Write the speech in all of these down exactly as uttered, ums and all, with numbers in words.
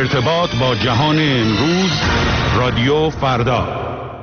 ارتباط با جهان امروز، رادیو فردا.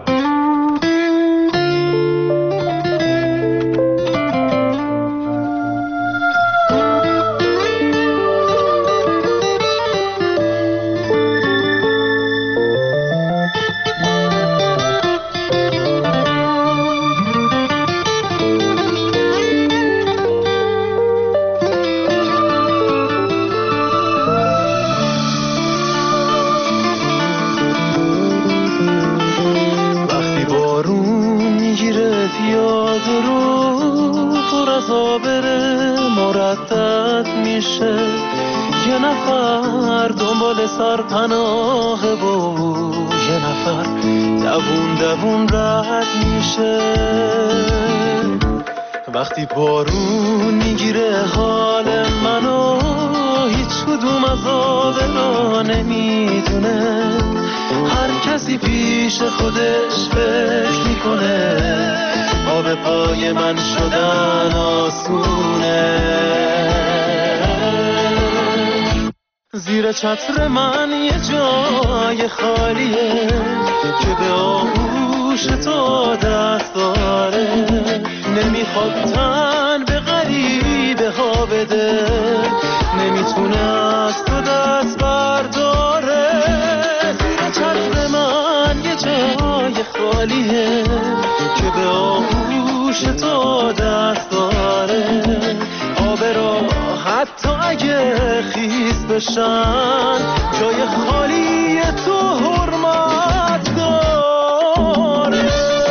سرپناه و یه نفر دوون دوون رد میشه. وقتی بارون میگیره حال منو، هیچ کدوم از آبرا نمیدونه. هر کسی پیش خودش فکر میکنه آب پای من شدن آسونه. زیر چتر من یه جای خالیه که به آغوش تو دست داره. نمیخواد تن به غریبه ها بده، نمیتونه از تو دست برداره. زیر چتر من یه جای خالیه که به آغوش تو دست داره. آب را حتی اگه خیس بشن، جای خالی تو حرمت داره.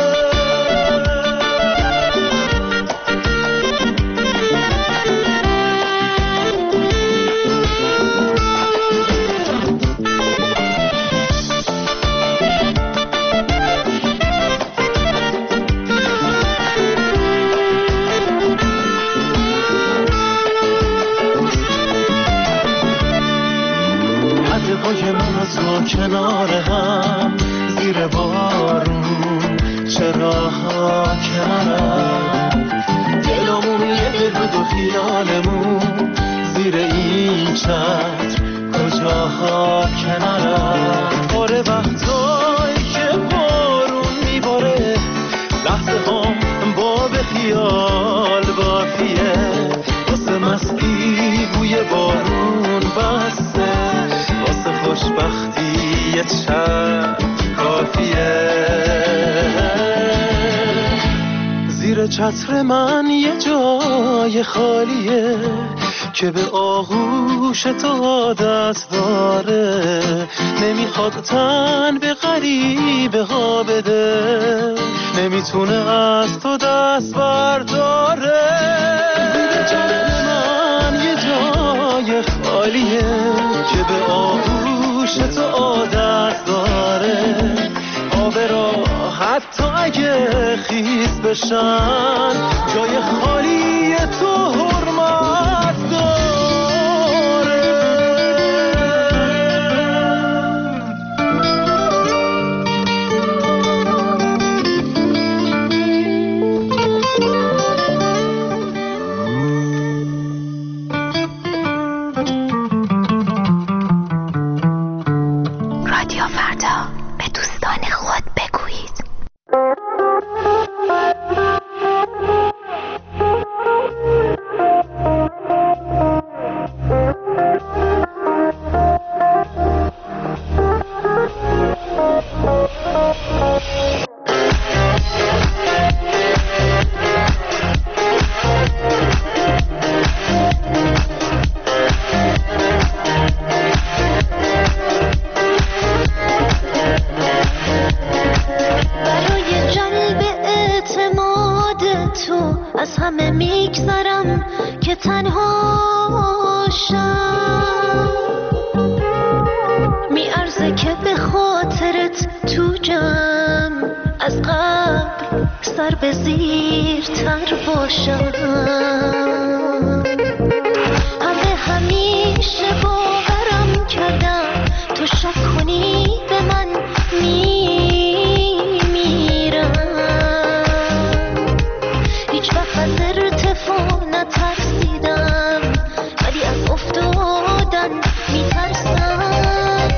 کنار هم زیر بارون چرا ها کنارم، دلمون یه دل بود و خیالمون زیر این چتر کجاها کنارم. آره وقتایی که بارون میباره لحظه هم با به خیال بافیه. واسه مستی بوی بارون بسته، واسه خوشبختی یه چند کافیه. زیر چتر من یه جای خالیه که به آغوش تو دست داره. نمیخواد تن به غریبه ها بده، نمیتونه از تو دست برداره. زیر چتر من یه جای خالیه که به آغوش تو عادت داره. آب را حتی اگه خیس بشن، جای خالی تو حرمت داره. رادیو فردا، به دوستان خود بگویید. نترسیدم ولی از افتادن میترسم.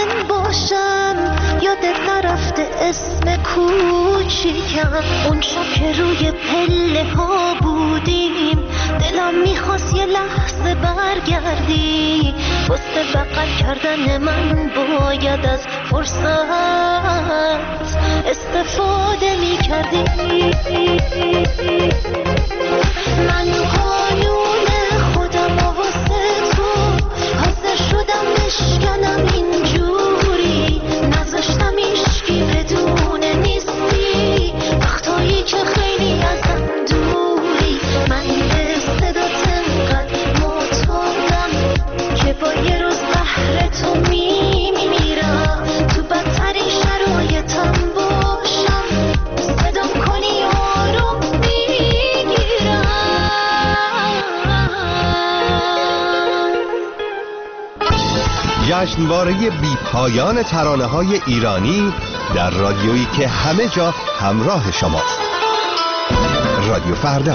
من باشم، یادت نرفته اسم کوچیکم، اون شب که روی پله ها بودیم، دلم میخواست یه لحظه برگردی، واسه بغل کردن من باید از فرصت استفاده میکردی. من قانون خودم و واسه تو حاضر شدم بشکنم اینجوری، نذاشتم ایشکی بدونه نیستی، وقتایی که خیلی ازم دوری. من به صدات انقدر معتادم که با یه روز قهر تو میمیرم، تو بدترین شرایطم باشم صدام کنی آروم میگیرم. جشنواره بی پایان ترانه‌های ایرانی در رادیویی که همه جا همراه شماست. رادیو فردا.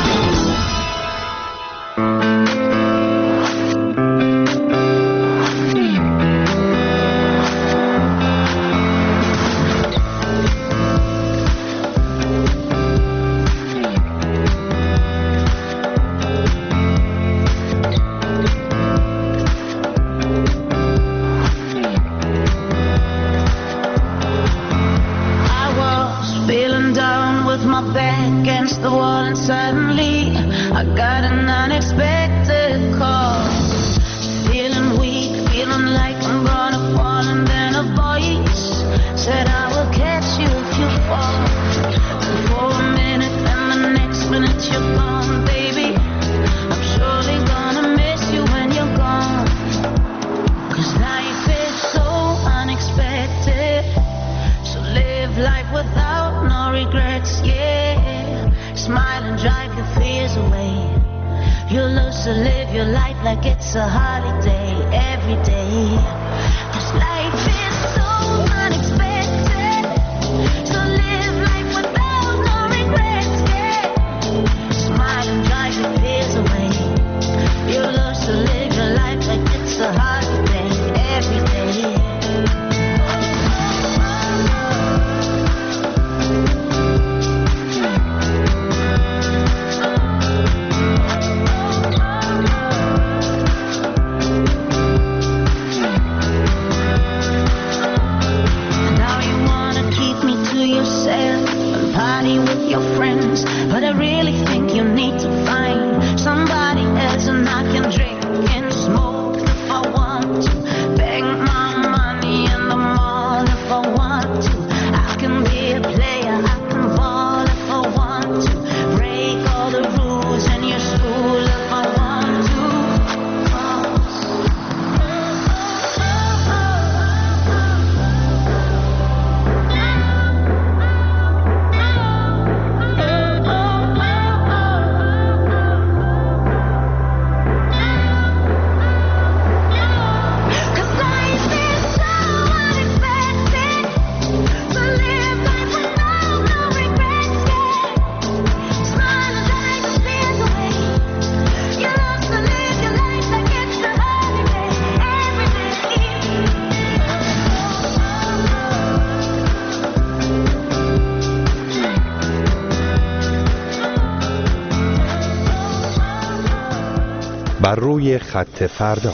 بر روی خط فردا.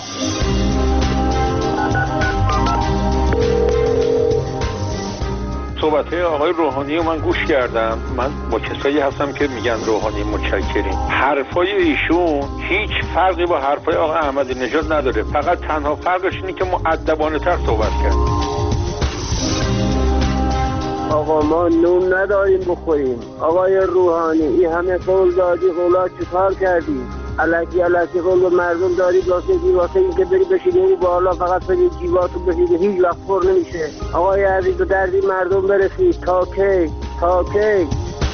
صحبت‌های آقای روحانی رو من گوش کردم. من با کسایی هستم که میگن روحانی متشکریم. حرفای ایشون هیچ فرقی با حرفای آقای احمدی نژاد نداره، فقط تنها فرقش اینه که مؤدبانه‌تر صحبت کرد. آقا ما نون نداریم بخوریم. آقای روحانی این همه قول دادی، قولا چیکار کردی؟ الکی الکی قول به مردم داری واسه دی واسه اینکه بری بشینی اون بالا فقط بری جیباتو بشینی، هیچ وقت پر نمیشه. آقای عزیز به دردی مردم برسید. تا کی؟ تا کی؟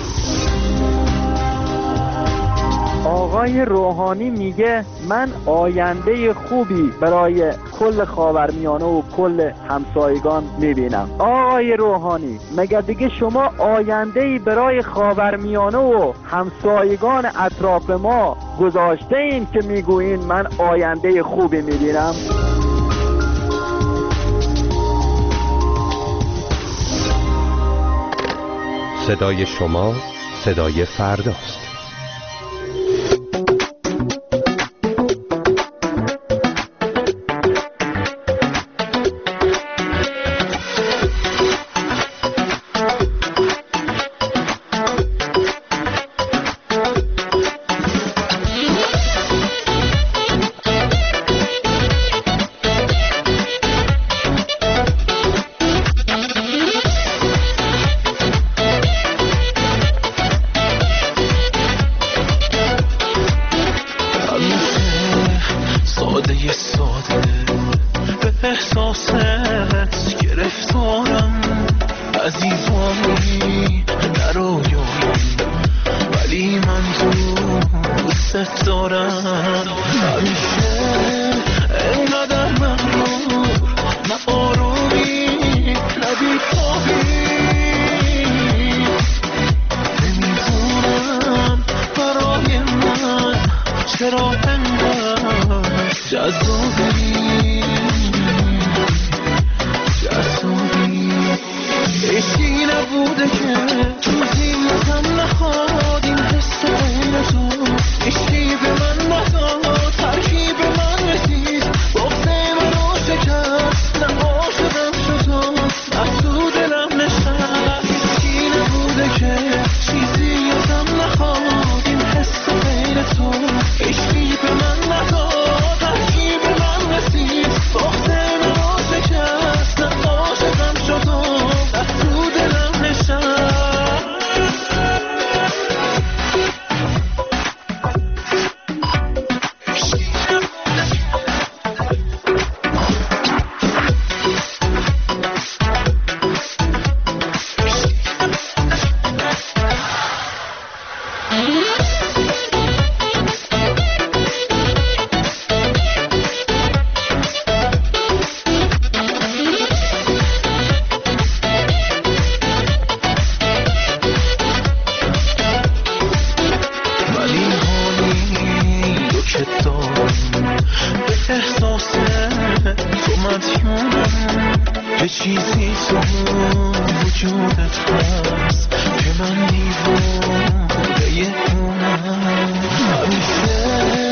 آقای روحانی میگه من آینده خوبی برای کل خاورمیانه و کل همسایگان میبینم. آقای روحانی مگه دیگه شما آینده‌ای برای خاورمیانه و همسایگان اطراف ما گذاشته این که میگوین من آینده خوبی میبینم؟ صدای شما صدای فرداست. من دیوونه اونم همیشه